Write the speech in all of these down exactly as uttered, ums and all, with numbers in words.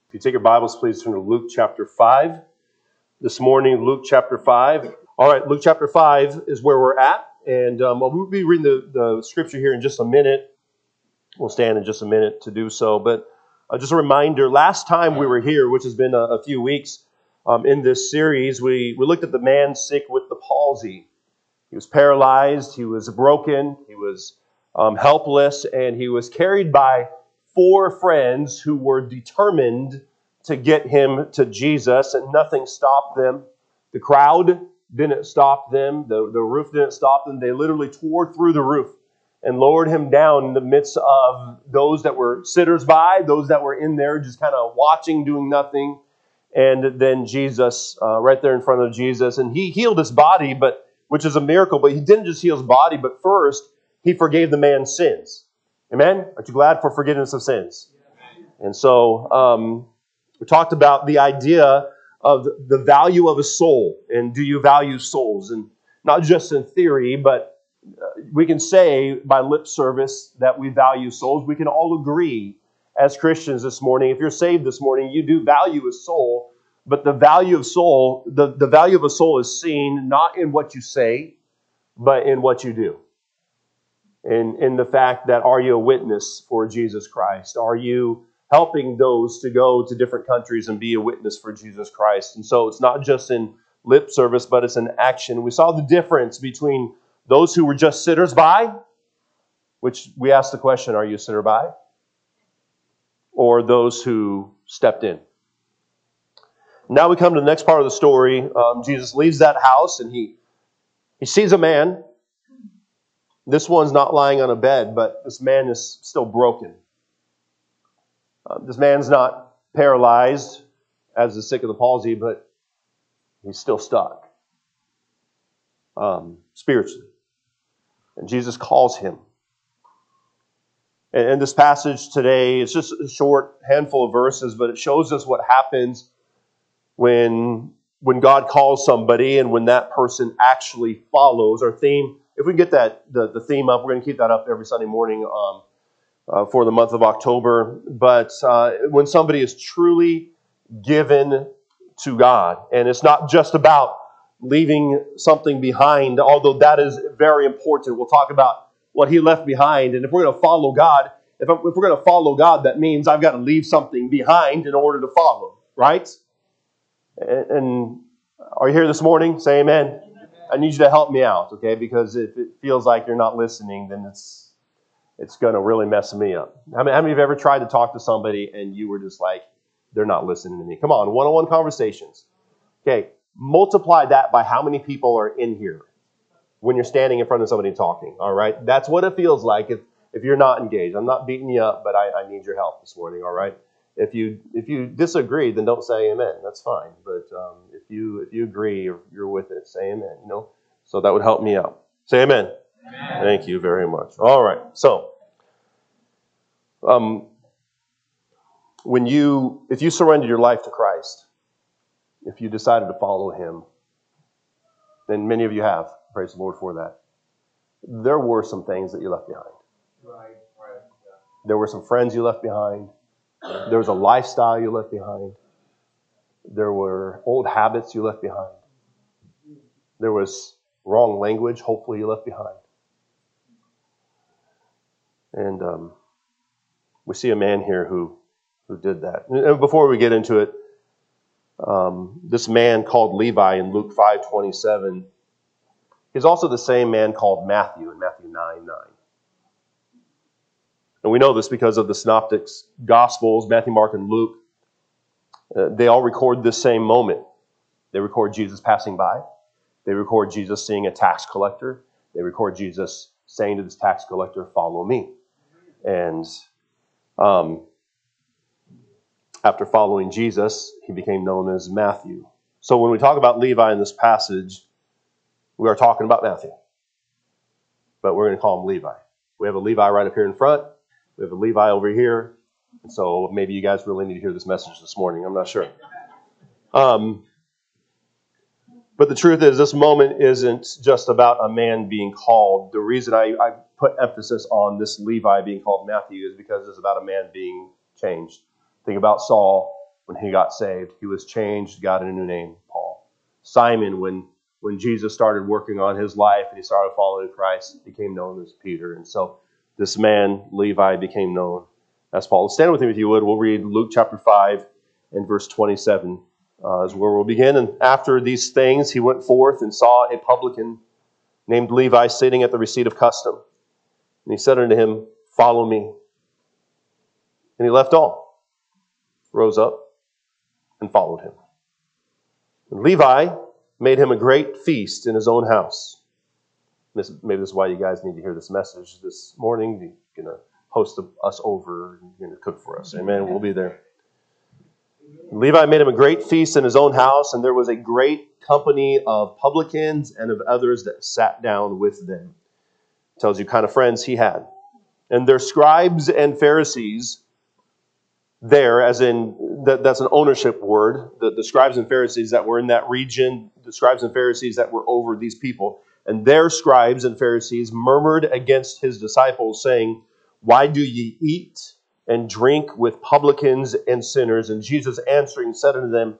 If you take your Bibles, please turn to Luke chapter five. This morning, Luke chapter five. All right, Luke chapter five is where we're at. And um, we'll be reading the, the scripture here in just a minute. We'll stand in just a minute to do so. But uh, just a reminder, last time we were here, which has been a, a few weeks um, in this series, we, we looked at the man sick with the palsy. He was paralyzed, he was broken, he was um, helpless, and he was carried by four friends who were determined to get him to Jesus, and nothing stopped them. The crowd didn't stop them. The, the roof didn't stop them. They literally tore through the roof and lowered him down in the midst of those that were sitters by, those that were in there just kind of watching, doing nothing. And then Jesus, uh, right there in front of Jesus, and he healed his body, but which is a miracle, but he didn't just heal his body, but first, he forgave the man's sins. Amen? Aren't you glad for forgiveness of sins? And so, um, we talked about the idea of the value of a soul, and do you value souls? And not just in theory, but uh, we can say by lip service that we value souls. We can all agree as Christians this morning, if you're saved this morning, you do value a soul, but the value of soul, the, the value of a soul is seen not in what you say, but in what you do. In, in the fact that, are you a witness for Jesus Christ? Are you helping those to go to different countries and be a witness for Jesus Christ? And so it's not just in lip service, but it's in action. We saw the difference between those who were just sitters by, which we asked the question, are you a sitter by? Or those who stepped in. Now we come to the next part of the story. Um, Jesus leaves that house and he, he sees a man. This one's not lying on a bed, but this man is still broken. Uh, this man's not paralyzed as the sick of the palsy, but he's still stuck um, spiritually. And Jesus calls him. And in this passage today, it's just a short handful of verses, but it shows us what happens when, when God calls somebody and when that person actually follows. Our theme, if we can get that the, the theme up, we're going to keep that up every Sunday morning um, uh, for the month of October. But uh, when somebody is truly given to God, and it's not just about leaving something behind, although that is very important. We'll talk about what he left behind. And if we're going to follow God, if, if we're going to follow God, that means I've got to leave something behind in order to follow, right? And, and are you here this morning? Say amen. I need you to help me out, okay? Because if it feels like you're not listening, then it's it's going to really mess me up. How many, how many of you have ever tried to talk to somebody and you were just like, they're not listening to me? Come on, one-on-one conversations. Okay, multiply that by how many people are in here when you're standing in front of somebody talking, all right? That's what it feels like if, if you're not engaged. I'm not beating you up, but I, I need your help this morning, all right? If you if you disagree, then don't say amen. That's fine. But um, if you if you agree or you're with it, say amen. You know, so that would help me out. Say amen. Amen. Thank you very much. All right. So, um, when you if you surrendered your life to Christ, if you decided to follow Him, then many of you have. Praise the Lord for that. There were some things that you left behind. Right. Right. Yeah. There were some friends you left behind. There was a lifestyle you left behind. There were old habits you left behind. There was wrong language, hopefully, you left behind. And um, we see a man here who, who did that. And before we get into it, um, this man called Levi in Luke five twenty-seven, he's also the same man called Matthew in Matthew nine nine. And we know this because of the Synoptics Gospels, Matthew, Mark, and Luke. Uh, they all record this same moment. They record Jesus passing by. They record Jesus seeing a tax collector. They record Jesus saying to this tax collector, "Follow me." And um, after following Jesus, he became known as Matthew. So when we talk about Levi in this passage, we are talking about Matthew. But we're going to call him Levi. We have a Levi right up here in front. We have a Levi over here. And so maybe you guys really need to hear this message this morning. I'm not sure. Um, but the truth is, this moment isn't just about a man being called. The reason I, I put emphasis on this Levi being called Matthew is because it's about a man being changed. Think about Saul. when he got saved, he was changed, got a new name, Paul. Simon, when when Jesus started working on his life and he started following Christ, became known as Peter. And so this man, Levi, became known as Paul. Stand with me if you would. We'll read Luke chapter five and verse twenty-seven uh, is where we'll begin. And after these things, he went forth and saw a publican named Levi sitting at the receipt of custom. And he said unto him, Follow me. And he left all, rose up, and followed him. And Levi made him a great feast in his own house. This, maybe this is why you guys need to hear this message this morning. You're going to host us over and you're going to cook for us. Amen. We'll be there. And Levi made him a great feast in his own house, and there was a great company of publicans and of others that sat down with them. Tells you kind of friends he had. And their scribes and Pharisees there, as in, that, that's an ownership word, the, the scribes and Pharisees that were in that region, the scribes and Pharisees that were over these people, and their scribes and Pharisees murmured against his disciples, saying, Why do ye eat and drink with publicans and sinners? And Jesus answering said unto them,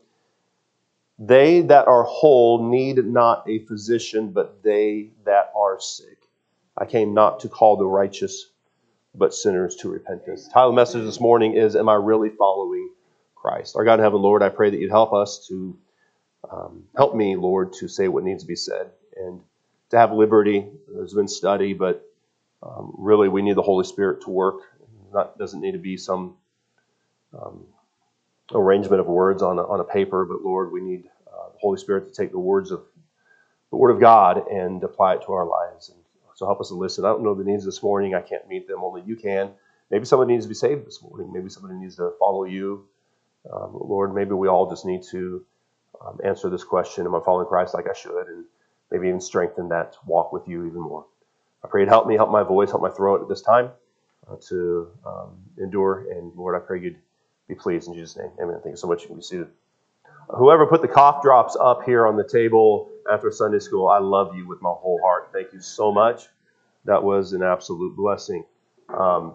They that are whole need not a physician, but they that are sick. I came not to call the righteous, but sinners to repentance. The title of the message this morning is, Am I really following Christ? Our God in heaven, Lord, I pray that you'd help us to, um, help me, Lord, to say what needs to be said and to have liberty. There's been study, but um, really we need the Holy Spirit to work. It doesn't need to be some um, arrangement of words on a, on a paper, but Lord, we need uh, the Holy Spirit to take the words of the Word of God and apply it to our lives. And so help us to listen. I don't know the needs this morning. I can't meet them. Only you can. Maybe somebody needs to be saved this morning. Maybe somebody needs to follow you. Um, Lord, maybe we all just need to um, answer this question, am I following Christ like I should? And maybe even strengthen that walk with you even more. I pray you'd help me, help my voice, help my throat at this time uh, to um, endure. And Lord, I pray you'd be pleased in Jesus' name. Amen. Thank you so much. You can be seated. Whoever put the cough drops up here on the table after Sunday school, I love you with my whole heart. Thank you so much. That was an absolute blessing. Um,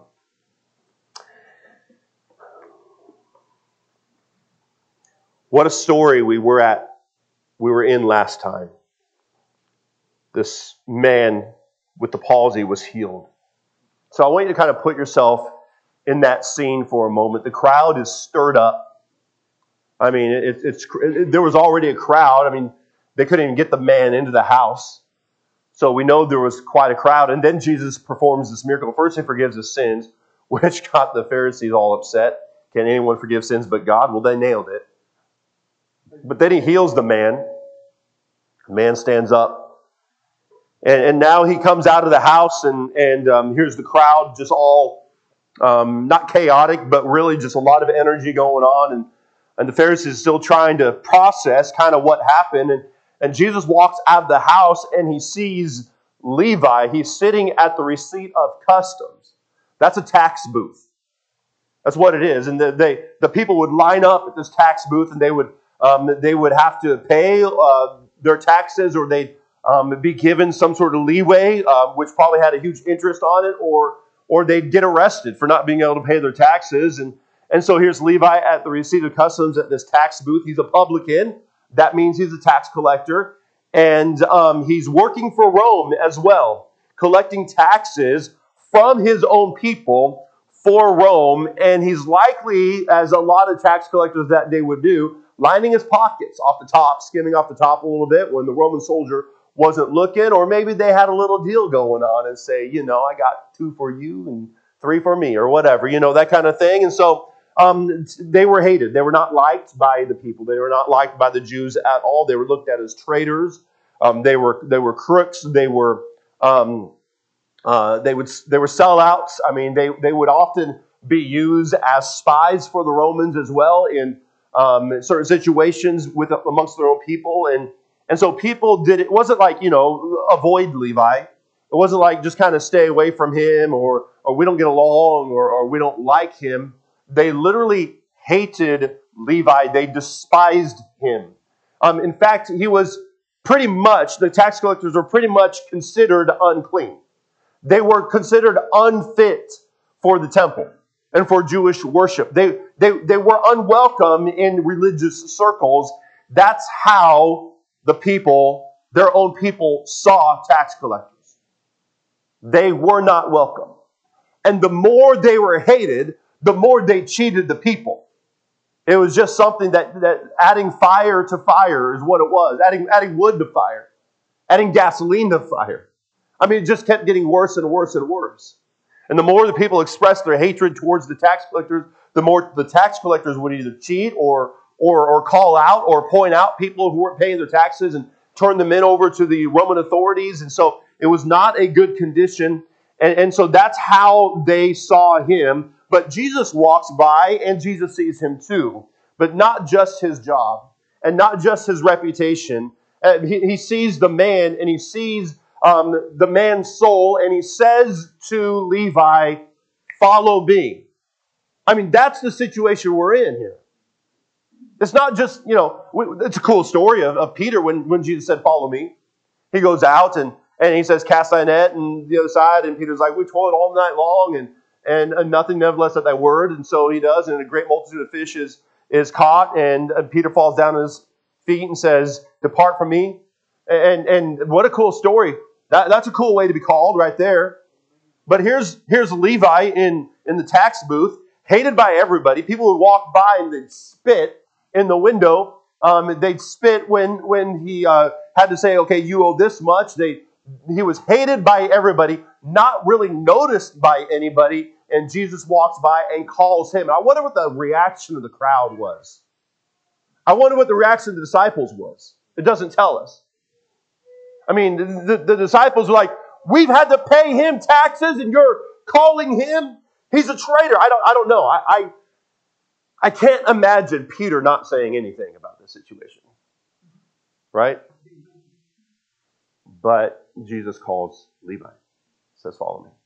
what a story we were at, we were in last time. This man with the palsy was healed. So I want you to kind of put yourself in that scene for a moment. The crowd is stirred up. I mean, it, it's it, there was already a crowd. I mean, they couldn't even get the man into the house. So we know there was quite a crowd. And then Jesus performs this miracle. First, he forgives his sins, which got the Pharisees all upset. Can anyone forgive sins but God? Well, they nailed it. But then he heals the man. The man stands up. And, and now he comes out of the house, and, and um, here's the crowd just all, um, not chaotic, but really just a lot of energy going on. And And the Pharisees are still trying to process kind of what happened. And, and Jesus walks out of the house and he sees Levi. He's sitting at the receipt of customs. That's a tax booth. That's what it is. And the, they, the people would line up at this tax booth, and they would um, they would have to pay uh, their taxes, or they'd um, be given some sort of leeway, uh, which probably had a huge interest on it, or or they'd get arrested for not being able to pay their taxes. And And so here's Levi at the receipt of customs at this tax booth. He's a publican. That means he's a tax collector. And um, he's working for Rome as well, collecting taxes from his own people for Rome. And he's likely, as a lot of tax collectors that day would do, lining his pockets off the top, skimming off the top a little bit when the Roman soldier wasn't looking. Or maybe they had a little deal going on and say, you know, I got two for you and three for me, or whatever, you know, that kind of thing. And so Um, they were hated. They were not liked by the people. They were not liked by the Jews at all. They were looked at as traitors. Um, they were they were crooks. They were um, uh, they would they were sellouts. I mean, they they would often be used as spies for the Romans as well in um, certain situations with amongst their own people. And and so people did. It wasn't like, you know, avoid Levi. It wasn't like just kind of stay away from him, or or we don't get along, or or we don't like him. They literally hated Levi. They despised him. Um, in fact, he was pretty much, the tax collectors were pretty much considered unclean. They were considered unfit for the temple. and for Jewish worship. They, they, they were unwelcome in religious circles. That's how the people, their own people, saw tax collectors. They were not welcome. And the more they were hated, the more they cheated the people. It was just something that, that adding fire to fire is what it was. Adding, adding wood to fire. Adding gasoline to fire. I mean, it just kept getting worse and worse and worse. And the more the people expressed their hatred towards the tax collectors, the more the tax collectors would either cheat or, or, or call out or point out people who weren't paying their taxes and turn them in over to the Roman authorities. And so it was not a good condition. And, and so that's how they saw him. But Jesus walks by and Jesus sees him too. But not just his job and not just his reputation. Uh, he, he sees the man and he sees um, the man's soul and he says to Levi, follow me. I mean, that's the situation we're in here. It's not just, you know, it's a cool story of, of Peter when, when Jesus said, follow me. He goes out and, and he says, cast thy net and the other side. And Peter's like, we toiled all night long and, and, and nothing nevertheless at thy word. And so he does. And a great multitude of fish is, is caught. And Peter falls down on his feet and says, depart from me. And, and what a cool story. That, that's a cool way to be called right there. But here's, here's Levi in, in the tax booth, hated by everybody. People would walk by and they'd spit in the window. Um, they'd spit when, when he uh, had to say, okay, you owe this much. They, he was hated by everybody, not really noticed by anybody. And Jesus walks by and calls him. And I wonder what the reaction of the crowd was. I wonder what the reaction of the disciples was. It doesn't tell us. I mean, the, the disciples were like, we've had to pay him taxes and you're calling him? He's a traitor. I don't, I don't know. I, I, I can't imagine Peter not saying anything about this situation. Right? But Jesus calls Levi. Says, follow me.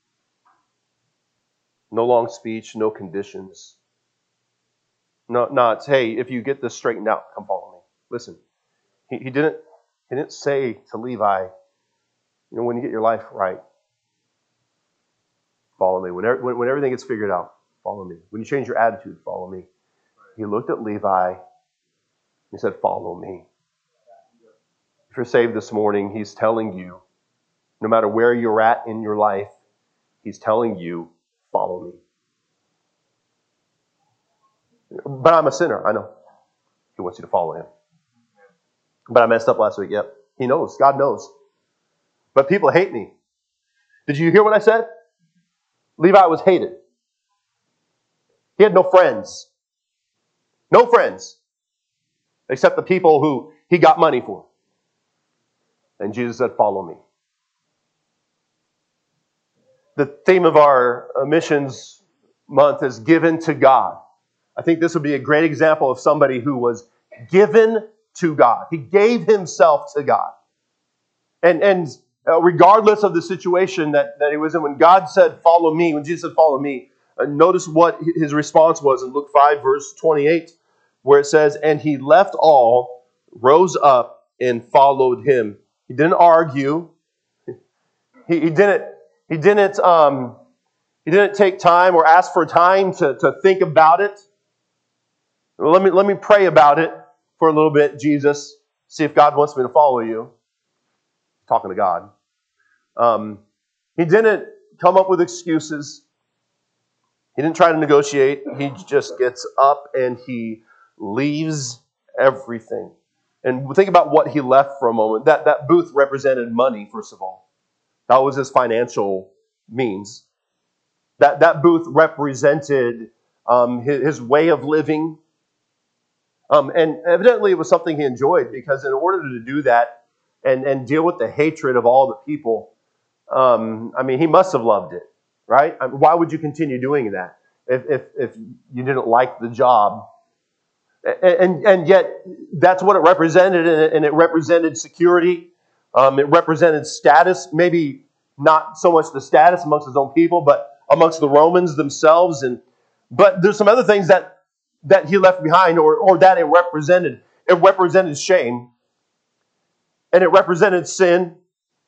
No long speech, no conditions. No, not, hey, if you get this straightened out, come follow me. Listen, he, he didn't he didn't say to Levi, you know, when you get your life right, follow me. When, when, when everything gets figured out, follow me. When you change your attitude, follow me. He looked at Levi. He said, follow me. If you're saved this morning, he's telling you, no matter where you're at in your life, he's telling you, follow me. But I'm a sinner. I know. He wants you to follow him. But I messed up last week. Yep. He knows. God knows. But people hate me. Did you hear what I said? Levi was hated. He had no friends. No friends. Except the people who he got money for. And Jesus said, follow me. The theme of our missions month is given to God. I think this would be a great example of somebody who was given to God. He gave himself to God. And, and regardless of the situation that, that he was in, when God said, follow me, when Jesus said, follow me, uh, notice what his response was in Luke five, verse twenty-eight, where it says, and he left all, rose up, and followed him. He didn't argue. He, he didn't, he didn't, um, he didn't take time or ask for time to, to think about it. Well, let me, let me pray about it for a little bit, Jesus. See if God wants me to follow you. Talking to God. Um, he didn't come up with excuses. He didn't try to negotiate. He just gets up and he leaves everything. And think about what he left for a moment. That, that booth represented money, first of all. That was his financial means. That, that booth represented um, his, his way of living. Um, and evidently it was something he enjoyed, because in order to do that and, and deal with the hatred of all the people, um, I mean, he must have loved it, right? I mean, why would you continue doing that if, if, if you didn't like the job? And, and, and yet that's what it represented, and it represented security. Um, it represented status, maybe not so much the status amongst his own people, but amongst the Romans themselves. And but there's some other things that that he left behind, or, or that it represented. It represented shame. And it represented sin.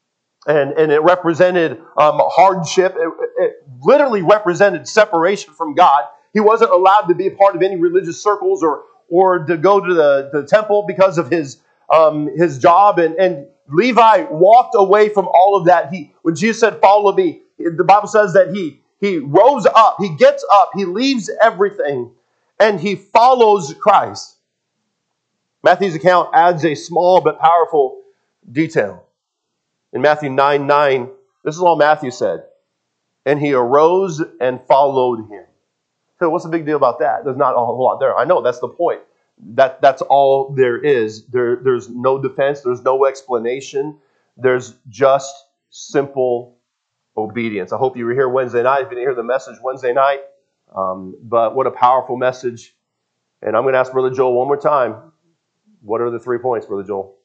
And, and it represented um, hardship. It, it literally represented separation from God. He wasn't allowed to be a part of any religious circles or or to go to the, the temple because of his um, his job. And, and Levi walked away from all of that. He when Jesus said, "Follow me," the Bible says that he he rose up, he gets up, he leaves everything, and he follows Christ. Matthew's account adds a small but powerful detail. In Matthew nine nine, this is all Matthew said. And he arose and followed him. So what's the big deal about that? There's not a whole lot there. I know, that's the point. That, that's all there is. There, there's no defense. There's no explanation. There's just simple obedience. I hope you were here Wednesday night. If you didn't hear the message Wednesday night, um, but what a powerful message. And I'm going to ask Brother Joel one more time. What are the three points, Brother Joel?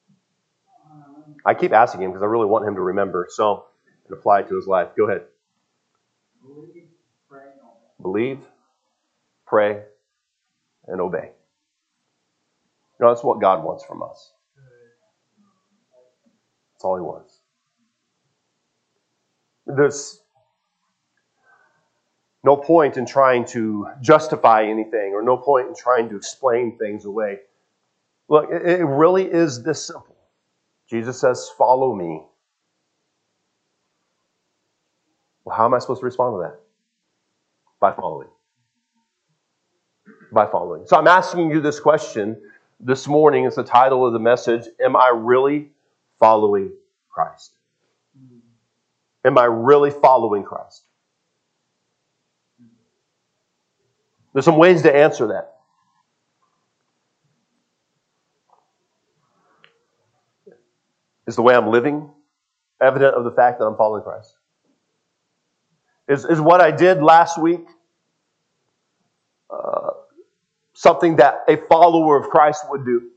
I keep asking him because I really want him to remember. So, and apply it to his life. Go ahead. Believe, pray, and obey. Believe, pray, and obey. You know, that's what God wants from us. That's all He wants. There's no point in trying to justify anything or no point in trying to explain things away. Look, it really is this simple. Jesus says, "Follow me." Well, how am I supposed to respond to that? By following. By following. So I'm asking you this question this morning. It's the title of the message. Am I really following Christ? Am I really following Christ? There's some ways to answer that. Is the way I'm living evident of the fact that I'm following Christ? Is, is what I did last week uh, something that a follower of Christ would do?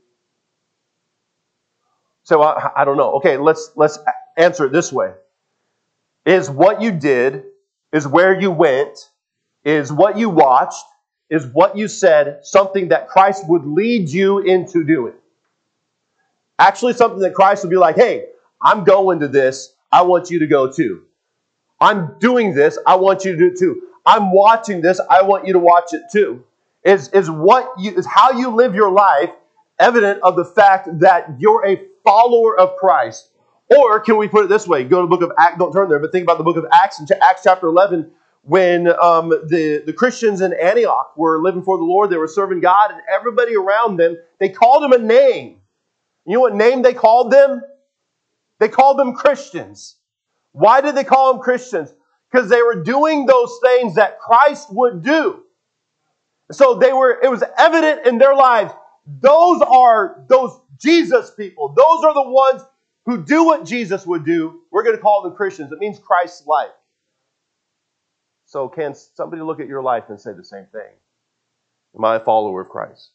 So I, I don't know. Okay, let's let's answer it this way. Is what you did, is where you went, is what you watched, is what you said something that Christ would lead you into doing? Actually something that Christ would be like, "Hey, I'm going to this. I want you to go too. I'm doing this. I want you to do it too. I'm watching this. I want you to watch it too." Is, is what you is how you live your life evident of the fact that you're a follower of Christ? Or can we put it this way? Go to the book of Acts. Don't turn there, but think about the book of Acts in Acts chapter eleven, when um, the, the Christians in Antioch were living for the Lord. They were serving God, and everybody around them, they called them a name. You know what name they called them? They called them Christians. Why did they call them Christians? Because they were doing those things that Christ would do. So they were, it was evident in their lives. Those are those Jesus people. Those are the ones who do what Jesus would do. We're going to call them Christians. It means Christ-like. So can somebody look at your life and say the same thing? Am I a follower of Christ?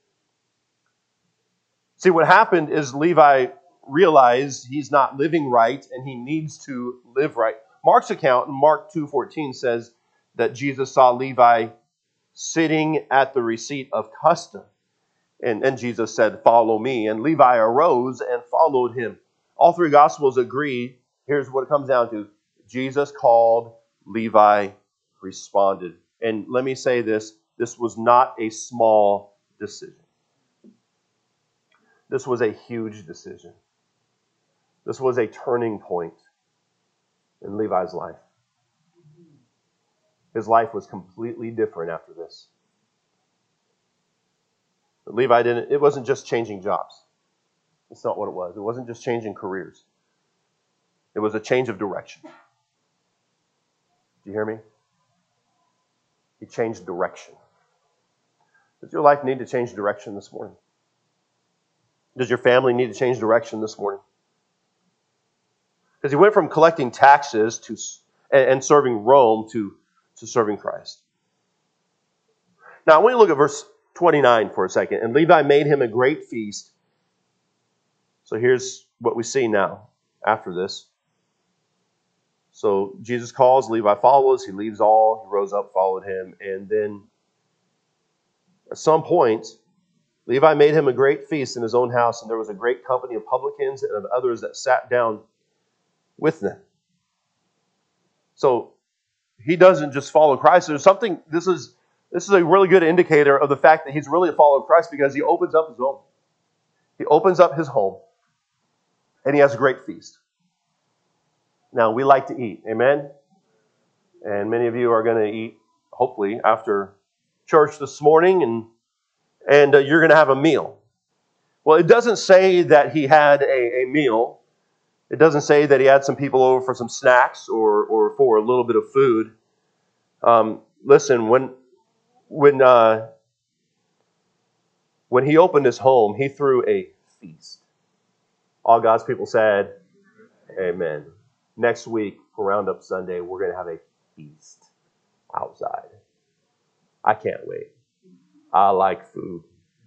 See, what happened is Levi realized he's not living right and he needs to live right. Mark's account in Mark two fourteen says that Jesus saw Levi sitting at the receipt of custom. And, and Jesus said, "Follow me." And Levi arose and followed him. All three Gospels agree. Here's what it comes down to. Jesus called, Levi responded. And let me say this. This was not a small decision. This was a huge decision. This was a turning point in Levi's life. His life was completely different after this. But Levi didn't, it wasn't just changing jobs. That's not what it was. It wasn't just changing careers. It was a change of direction. Do you hear me? He changed direction. Does your life need to change direction this morning? Does your family need to change direction this morning? Because he went from collecting taxes to and serving Rome to, to serving Christ. Now, I want you to look at verse twenty-nine for a second. "And Levi made him a great feast." So here's what we see now after this. So Jesus calls, Levi follows, he leaves all, he rose up, followed him, and then at some point, Levi made him a great feast in his own house, and there was a great company of publicans and of others that sat down with them. So he doesn't just follow Christ. There's something, this is this is a really good indicator of the fact that he's really a follower of Christ because he opens up his home. He opens up his home and he has a great feast. Now, we like to eat, amen? And many of you are going to eat, hopefully, after church this morning, and, and uh, you're going to have a meal. Well, it doesn't say that he had a, a meal. It doesn't say that he had some people over for some snacks or, or for a little bit of food. Um, listen, when when uh, when he opened his home, he threw a feast. All God's people said, amen. Next week, for Roundup Sunday, we're going to have a feast outside. I can't wait. I like food.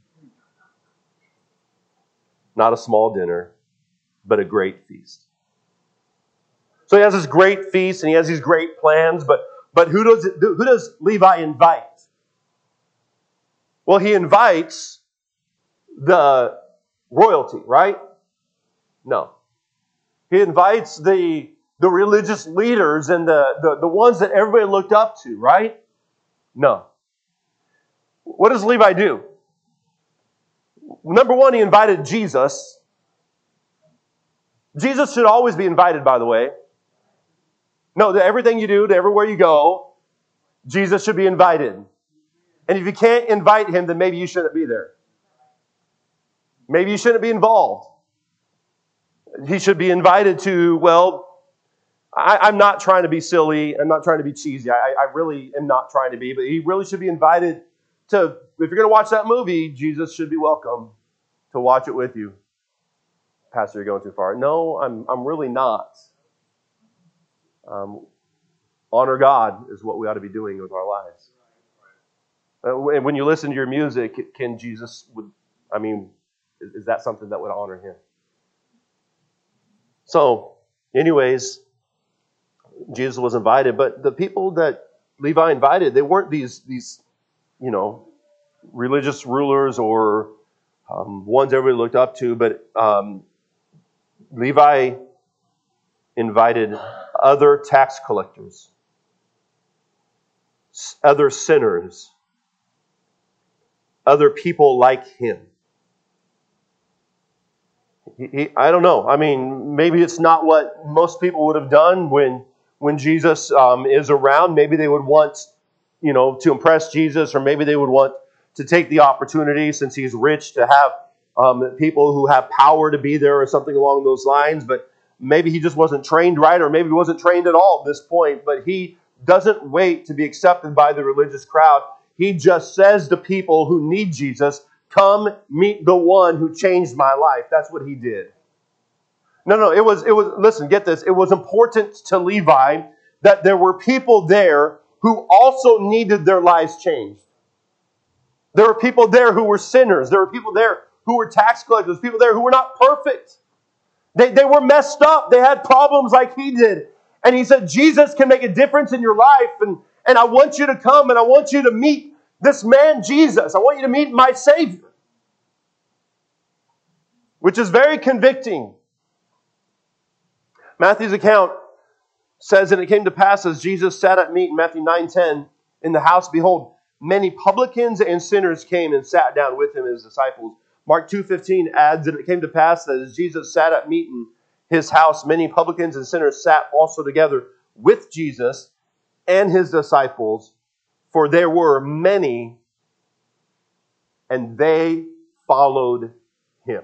Not a small dinner, but a great feast. So he has this great feast and he has these great plans, but but who does it, who does Levi invite? Well, he invites the royalty, right? No. He invites the, the religious leaders and the, the, the ones that everybody looked up to, right? No. What does Levi do? Number one, he invited Jesus. Jesus should always be invited, by the way. No, to everything you do, to everywhere you go, Jesus should be invited. And if you can't invite him, then maybe you shouldn't be there. Maybe you shouldn't be involved. He should be invited to, well, I, I'm not trying to be silly. I'm not trying to be cheesy. I, I really am not trying to be. But he really should be invited to, if you're going to watch that movie, Jesus should be welcome to watch it with you. Pastor, you're going too far. No, I'm I'm really not. Um, honor God is what we ought to be doing with our lives. Uh, and when you listen to your music, can Jesus, would, I mean, is, is that something that would honor him? So, anyways, Jesus was invited, but the people that Levi invited, they weren't these, these you know, religious rulers or um, ones everybody looked up to, but um, Levi invited other tax collectors, other sinners, other people like him. He, he, I don't know. I mean, maybe it's not what most people would have done when when Jesus um, is around. Maybe they would want, you know, to impress Jesus, or maybe they would want to take the opportunity, since he's rich, to have um, people who have power to be there or something along those lines. But maybe he just wasn't trained right, or maybe he wasn't trained at all at this point. But he doesn't wait to be accepted by the religious crowd. He just says to people who need Jesus, come meet the one who changed my life. That's what he did. No, no, it was, it was, listen, get this. It was important to Levi that there were people there who also needed their lives changed. There were people there who were sinners. There were people there who were tax collectors. People there who were not perfect. They, they were messed up. They had problems like he did. And he said, Jesus can make a difference in your life. And, and I want you to come and I want you to meet this man, Jesus. I want you to meet my Savior. Which is very convicting. Matthew's account says, and it came to pass as Jesus sat at meat in Matthew nine ten in the house, behold, many publicans and sinners came and sat down with him and his disciples. Mark two fifteen adds, and it came to pass that as Jesus sat at meat in his house, many publicans and sinners sat also together with Jesus and his disciples, for there were many, and they followed him.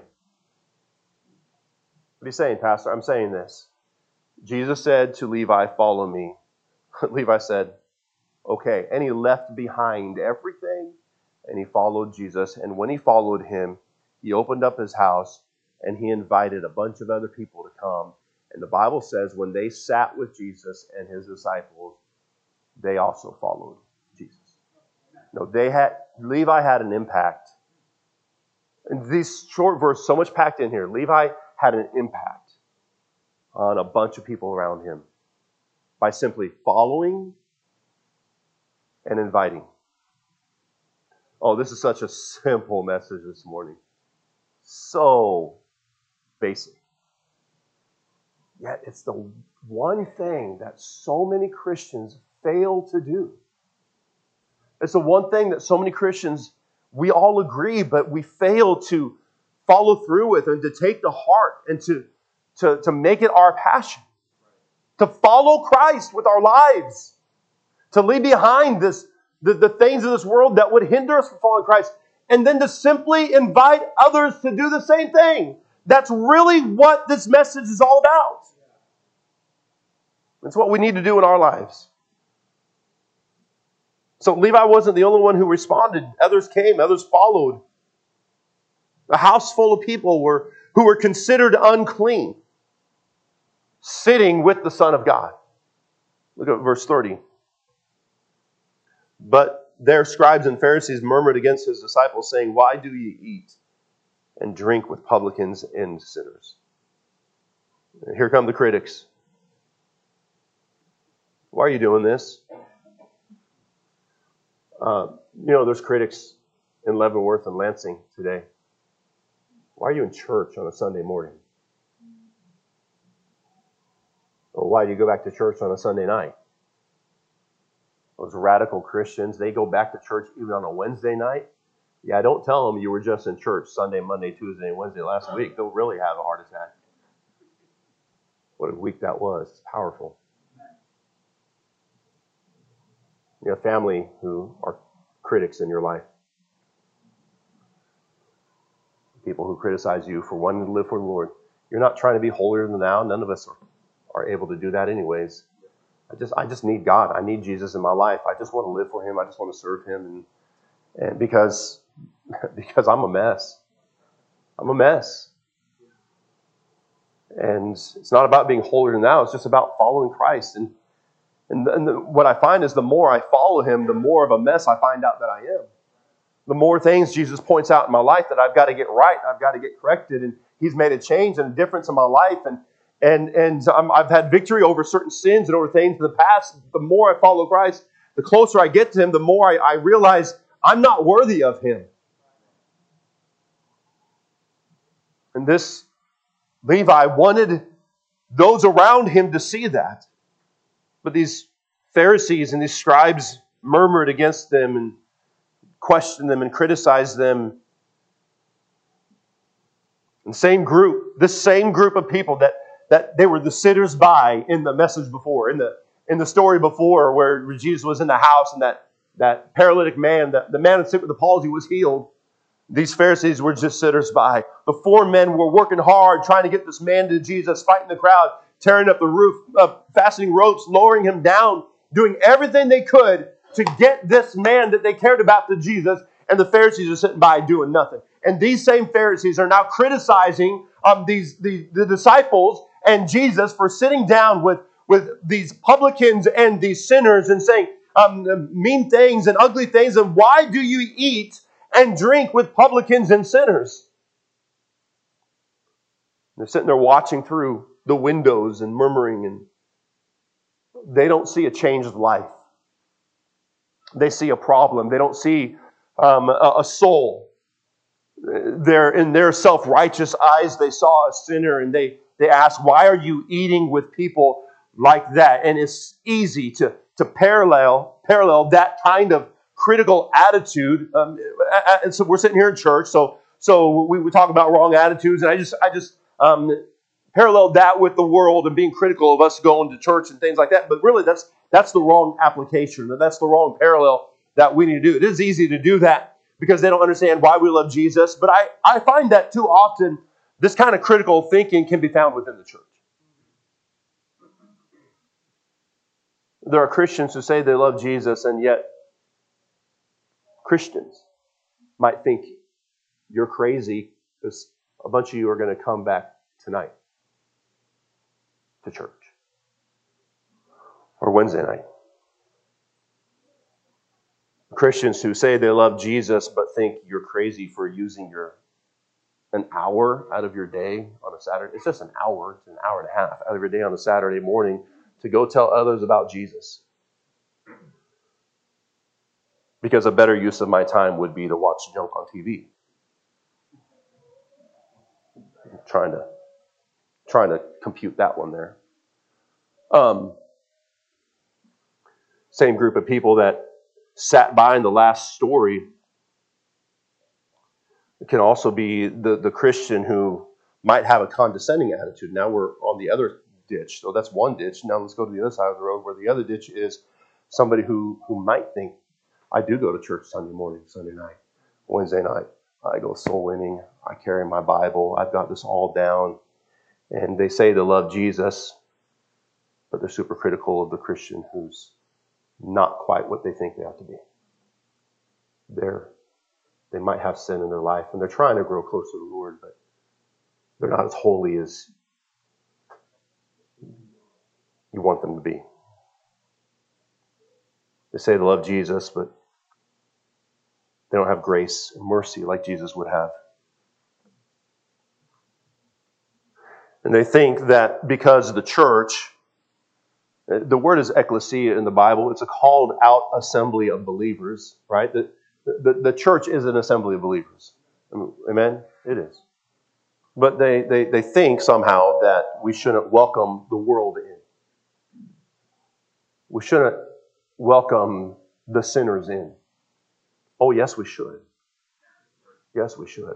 What are you saying, Pastor? I'm saying this. Jesus said to Levi, follow me. Levi said, okay. And he left behind everything and he followed Jesus. And when he followed him, he opened up his house and he invited a bunch of other people to come. And the Bible says when they sat with Jesus and his disciples, they also followed Jesus. No, they had, Levi had an impact. And this short verse, so much packed in here. Levi had an impact on a bunch of people around him by simply following and inviting. Oh, this is such a simple message this morning. So basic. Yet it's the one thing that so many Christians fail to do. It's the one thing that so many Christians, we all agree, but we fail to follow through with and to take to heart and to, to, to make it our passion. To follow Christ with our lives. To leave behind this, the, the things of this world that would hinder us from following Christ. And then to simply invite others to do the same thing. That's really what this message is all about. It's what we need to do in our lives. So Levi wasn't the only one who responded. Others came, others followed. A house full of people were who were considered unclean, sitting with the Son of God. Look at verse thirty. But their scribes and Pharisees murmured against his disciples, saying, "Why do ye eat and drink with publicans and sinners?" Here come the critics. Why are you doing this? Uh, you know, there's critics in Leavenworth and Lansing today. Why are you in church on a Sunday morning? Or why do you go back to church on a Sunday night? Those radical Christians, they go back to church even on a Wednesday night. Yeah, don't tell them you were just in church Sunday, Monday, Tuesday, and Wednesday last week. They'll really have a heart attack. What a week that was. It's powerful. You have family who are critics in your life. People who criticize you for wanting to live for the Lord. You're not trying to be holier than thou. None of us are, are able to do that anyways. I just I just need God. I need Jesus in my life. I just want to live for Him. I just want to serve Him. And, and because, because I'm a mess. I'm a mess. And it's not about being holier than thou. It's just about following Christ. And And, and the, what I find is the more I follow Him, the more of a mess I find out that I am. The more things Jesus points out in my life that I've got to get right, I've got to get corrected, and He's made a change and a difference in my life, and and and I'm, I've had victory over certain sins and over things in the past. The more I follow Christ, the closer I get to Him, the more I, I realize I'm not worthy of Him. And this Levi wanted those around him to see that. But these Pharisees and these scribes murmured against them and questioned them and criticized them. And same group, this same group of people that, that they were the sitters by in the message before, in the in the story before where Jesus was in the house and that, that paralytic man, the, the man sick with the palsy was healed. These Pharisees were just sitters by. The four men were working hard trying to get this man to Jesus, fighting the crowd, tearing up the roof, uh, fastening ropes, lowering him down, doing everything they could to get this man that they cared about to Jesus, and the Pharisees are sitting by doing nothing. And these same Pharisees are now criticizing um, these the, the disciples and Jesus for sitting down with, with these publicans and these sinners and saying um, mean things and ugly things. And why do you eat and drink with publicans and sinners? They're sitting there watching through the windows and murmuring, and they don't see a changed life. They see a problem. They don't see um, a, a soul. They're, in their self-righteous eyes, they saw a sinner, and they, they ask, why are you eating with people like that? And it's easy to, to parallel, parallel that kind of critical attitude. Um, and so we're sitting here in church, so so we, we talk about wrong attitudes, and I just I just um, paralleled that with the world and being critical of us going to church and things like that. But really, that's that's the wrong application. That's the wrong parallel that we need to do. It is easy to do that because they don't understand why we love Jesus. But I, I find that too often this kind of critical thinking can be found within the church. There are Christians who say they love Jesus, and yet Christians might think you're crazy because a bunch of you are going to come back tonight to church or Wednesday night. Christians who say they love Jesus but think you're crazy for using your an hour out of your day on a Saturday. It's just an hour, it's an hour and a half out of your day on a Saturday morning to go tell others about Jesus. Because a better use of my time would be to watch junk on T V. I'm trying to trying to compute that one there. Um, same group of people that sat by in the last story. It can also be the, the Christian who might have a condescending attitude. Now we're on the other ditch. So that's one ditch. Now let's go to the other side of the road where the other ditch is somebody who, who might think, I do go to church Sunday morning, Sunday night, Wednesday night. I go soul winning. I carry my Bible. I've got this all down. And they say they love Jesus, but they're super critical of the Christian who's not quite what they think they ought to be. They're, they might have sin in their life, and they're trying to grow closer to the Lord, but they're not as holy as you want them to be. They say they love Jesus, but they don't have grace and mercy like Jesus would have. And they think that because the church, the word is ecclesia in the Bible, it's a called out assembly of believers, right? The, the, the church is an assembly of believers. Amen? It is. But they, they, they think somehow that we shouldn't welcome the world in. We shouldn't welcome the sinners in. Oh, yes, we should. Yes, we should.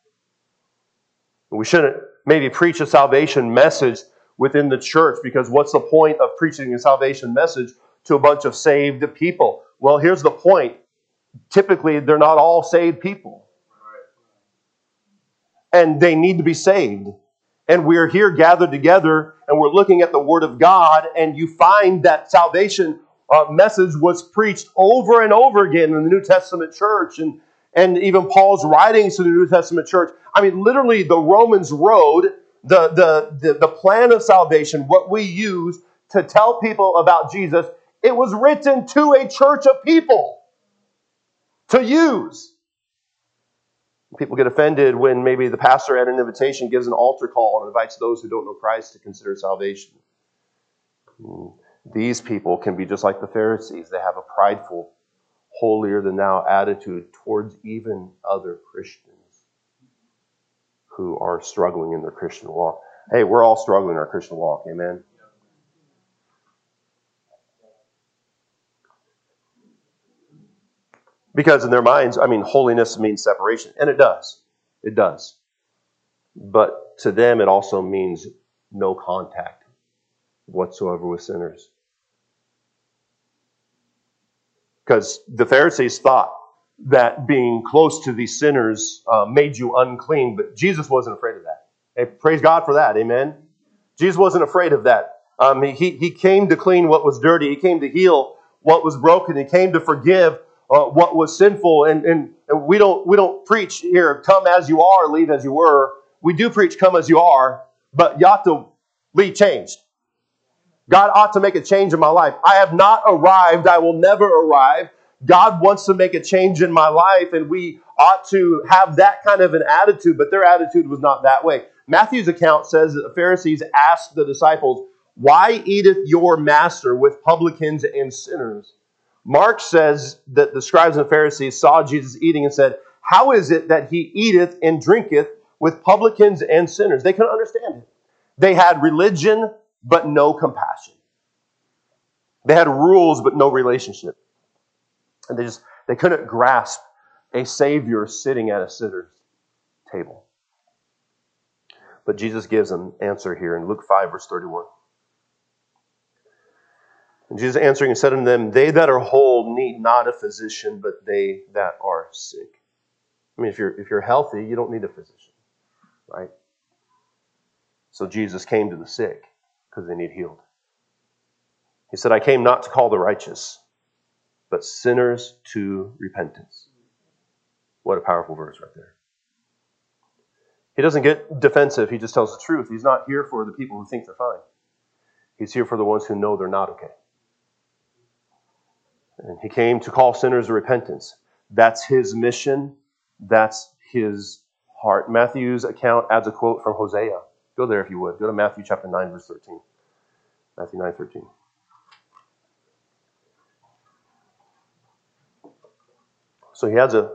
We shouldn't maybe preach a salvation message within the church, because what's the point of preaching a salvation message to a bunch of saved people? Well, here's the point. Typically, they're not all saved people. And they need to be saved. And we're here gathered together, and we're looking at the Word of God, and you find that salvation uh, message was preached over and over again in the New Testament church, and, and even Paul's writings to the New Testament church. I mean, literally, the Romans road, the, the, the, the plan of salvation, what we use to tell people about Jesus, it was written to a church of people to use. People get offended when maybe the pastor at an invitation gives an altar call and invites those who don't know Christ to consider salvation. These people can be just like the Pharisees. They have a prideful, holier-than-thou attitude towards even other Christians who are struggling in their Christian walk. Hey, we're all struggling in our Christian walk. Amen? Because in their minds, I mean, holiness means separation. And it does. It does. But to them, it also means no contact whatsoever with sinners. Because the Pharisees thought that being close to these sinners uh, made you unclean, but Jesus wasn't afraid of that. Hey, praise God for that. Amen? Jesus wasn't afraid of that. Um, he, he came to clean what was dirty. He came to heal what was broken. He came to forgive uh, what was sinful. And, and, and we don't we don't preach here, come as you are, leave as you were. We do preach, come as you are, but you ought to leave changed. God ought to make a change in my life. I have not arrived. I will never arrive. God wants to make a change in my life, and we ought to have that kind of an attitude, but their attitude was not that way. Matthew's account says that the Pharisees asked the disciples, "Why eateth your master with publicans and sinners?" Mark says that the scribes and Pharisees saw Jesus eating and said, "How is it that he eateth and drinketh with publicans and sinners?" They couldn't understand it. They had religion, but no compassion. They had rules, but no relationship. And they just, they couldn't grasp a Savior sitting at a sinner's table. But Jesus gives an answer here in Luke five, verse thirty-one. And Jesus answering and said unto them, "They that are whole need not a physician, but they that are sick." I mean, if you're, if you're healthy, you don't need a physician, right? So Jesus came to the sick because they need healed. He said, "I came not to call the righteous, but sinners to repentance." What a powerful verse right there. He doesn't get defensive. He just tells the truth. He's not here for the people who think they're fine. He's here for the ones who know they're not okay. And he came to call sinners to repentance. That's his mission. That's his heart. Matthew's account adds a quote from Hosea. Go there if you would. Go to Matthew chapter nine, verse thirteen. Matthew nine, thirteen. So he has a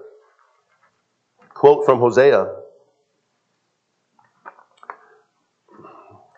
quote from Hosea.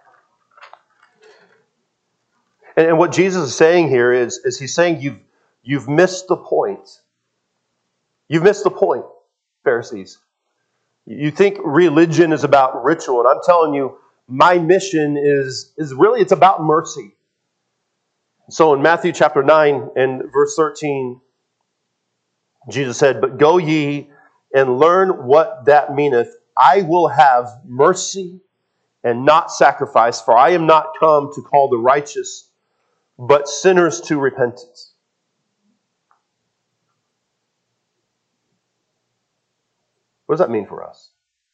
And, and what Jesus is saying here is, is he's saying you've, you've missed the point. You've missed the point, Pharisees. You think religion is about ritual, and I'm telling you, my mission is, is really, it's about mercy. So in Matthew chapter nine and verse thirteen, Jesus said, "But go ye and learn what that meaneth. I will have mercy and not sacrifice, for I am not come to call the righteous, but sinners to repentance." What does that mean for us?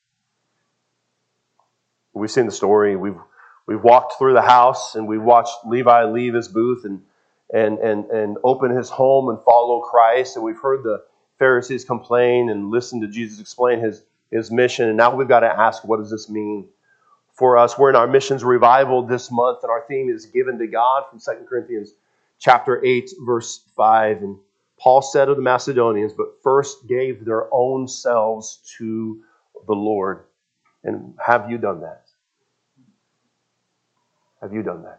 We've seen the story. We've we've walked through the house and we watched Levi leave his booth and and and and open his home and follow Christ. And we've heard the Pharisees complain and listen to Jesus explain his his mission. And now we've got to ask, what does this mean for us? We're in our missions revival this month, and our theme is given to God from Second Corinthians chapter eight, verse five. And Paul said of the Macedonians, "But first gave their own selves to the Lord." And have you done that? Have you done that?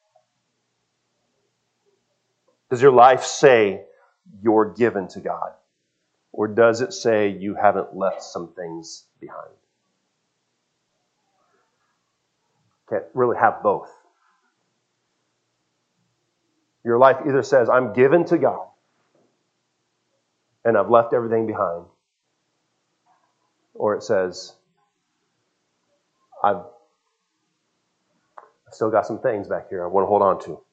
Does your life say you're given to God? Or does it say you haven't left some things behind? Can't really have both. Your life either says, I'm given to God, and I've left everything behind. Or it says, I've still got some things back here I want to hold on to.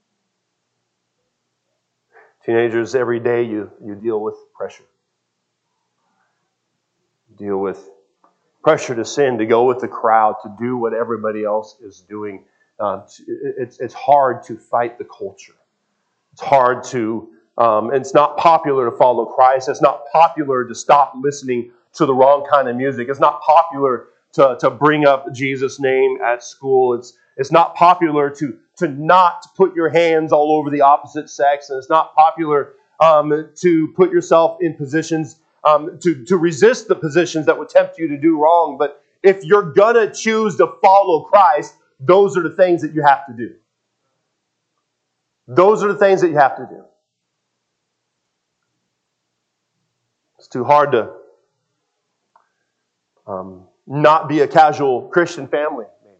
Teenagers, every day you, you deal with pressure. You deal with pressure to sin, to go with the crowd, to do what everybody else is doing. Uh, it's, it's hard to fight the culture. It's hard to, um, and it's not popular to follow Christ. It's not popular to stop listening to the wrong kind of music. It's not popular to, to bring up Jesus' name at school. It's it's not popular to, to not put your hands all over the opposite sex. And it's not popular um, to put yourself in positions, um, to, to resist the positions that would tempt you to do wrong. But if you're going to choose to follow Christ, those are the things that you have to do. Those are the things that you have to do. It's too hard to um, not be a casual Christian family, maybe.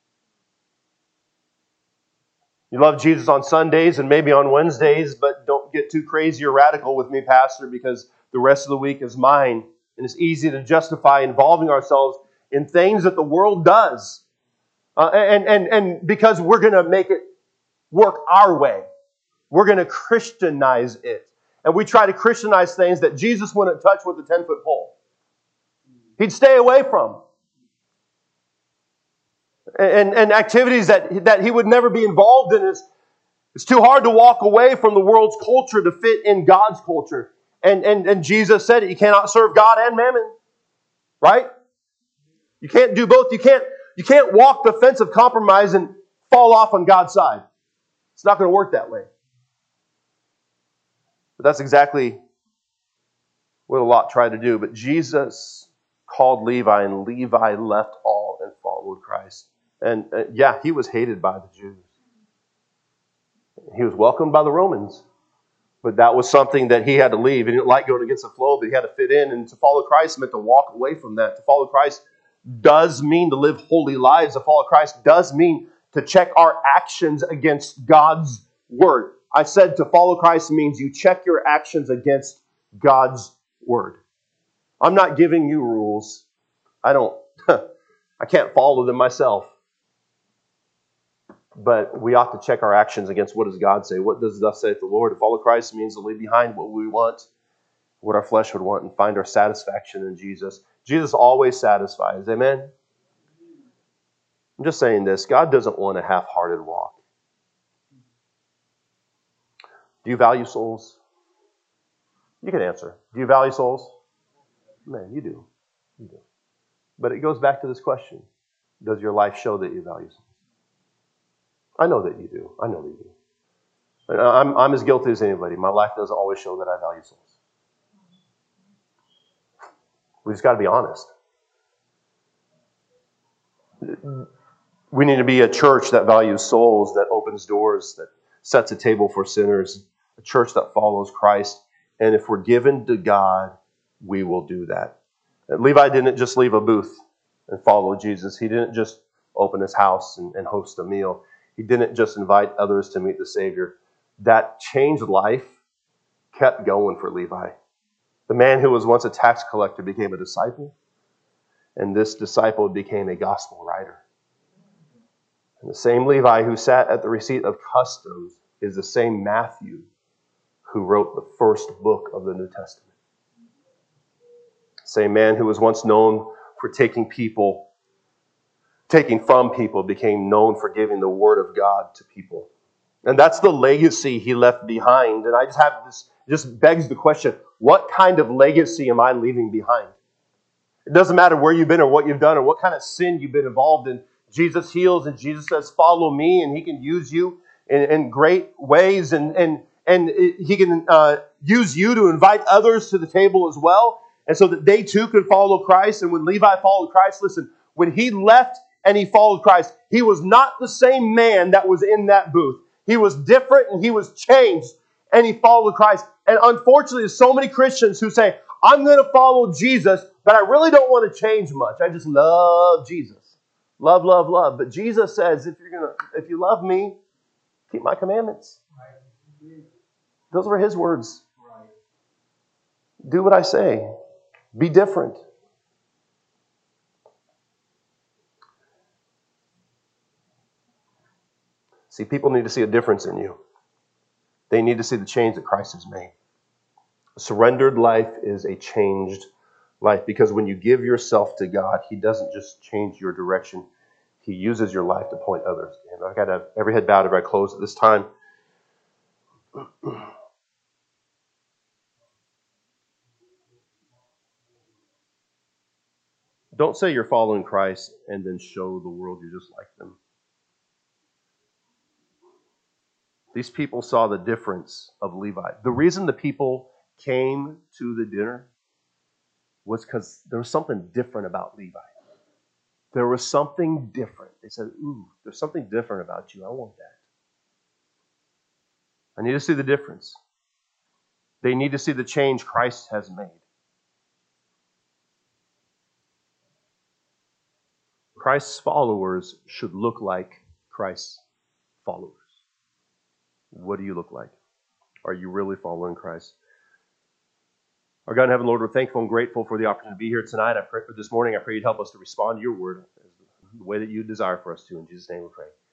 You love Jesus on Sundays and maybe on Wednesdays, but don't get too crazy or radical with me, Pastor, because the rest of the week is mine. And it's easy to justify involving ourselves in things that the world does. Uh, and, and, and because we're going to make it work our way. We're going to Christianize it. And we try to Christianize things that Jesus wouldn't touch with a ten-foot pole. He'd stay away from. And, and activities that, that he would never be involved in. Is, it's too hard to walk away from the world's culture to fit in God's culture. And, and, and Jesus said it. You cannot serve God and mammon. Right? You can't do both. You can't, you can't walk the fence of compromise and fall off on God's side. It's not going to work that way. But that's exactly what Lot tried to do. But Jesus called Levi, and Levi left all and followed Christ. And uh, yeah, he was hated by the Jews. He was welcomed by the Romans. But that was something that he had to leave. He didn't like going against the flow, but he had to fit in. And to follow Christ meant to walk away from that. To follow Christ does mean to live holy lives. To follow Christ does mean to check our actions against God's word. I said to follow Christ means you check your actions against God's word. I'm not giving you rules. I don't, I can't follow them myself. But we ought to check our actions against what does God say? What does thus saith the Lord? To follow Christ means to leave behind what we want, what our flesh would want, and find our satisfaction in Jesus. Jesus always satisfies. Amen? I'm just saying this. God doesn't want a half-hearted walk. Do you value souls? You can answer. Do you value souls? Man, you do. You do. But it goes back to this question. Does your life show that you value souls? I know that you do. I know that you do. I'm, I'm as guilty as anybody. My life doesn't always show that I value souls. We just got to be honest. We need to be a church that values souls, that opens doors, that sets a table for sinners, a church that follows Christ. And if we're given to God, we will do that. And Levi didn't just leave a booth and follow Jesus. He didn't just open his house and, and host a meal. He didn't just invite others to meet the Savior. That changed life kept going for Levi. The man who was once a tax collector became a disciple, and this disciple became a gospel writer. And the same Levi who sat at the receipt of customs is the same Matthew who wrote the first book of the New Testament. Same man who was once known for taking people, taking from people, became known for giving the word of God to people. And that's the legacy he left behind. And I just have this, just begs the question, what kind of legacy am I leaving behind? It doesn't matter where you've been or what you've done or what kind of sin you've been involved in. Jesus heals and Jesus says, follow me, and he can use you in, in great ways, and, and, and he can uh, use you to invite others to the table as well, and so that they too can follow Christ. And when Levi followed Christ, listen, when he left and he followed Christ, he was not the same man that was in that booth. He was different and he was changed, and he followed Christ. And unfortunately, there's so many Christians who say, I'm going to follow Jesus, but I really don't want to change much. I just love Jesus. Love, love, love. But Jesus says, if you're gonna, if you love me, keep my commandments. Those were his words. Do what I say. Be different. See, people need to see a difference in you. They need to see the change that Christ has made. A surrendered life is a changed life, because when you give yourself to God, he doesn't just change your direction. He uses your life to point others to him. I've got to have every head bowed, every eye closed at this time. Don't say you're following Christ and then show the world you're just like them. These people saw the difference of Levi. The reason the people came to the dinner was because there was something different about Levi. There was something different. They said, ooh, there's something different about you. I want that. I need to see the difference. They need to see the change Christ has made. Christ's followers should look like Christ's followers. What do you look like? Are you really following Christ? Our God in heaven, Lord, we're thankful and grateful for the opportunity to be here tonight. I pray for this morning. I pray you'd help us to respond to your word the way that you desire for us to. In Jesus' name we pray.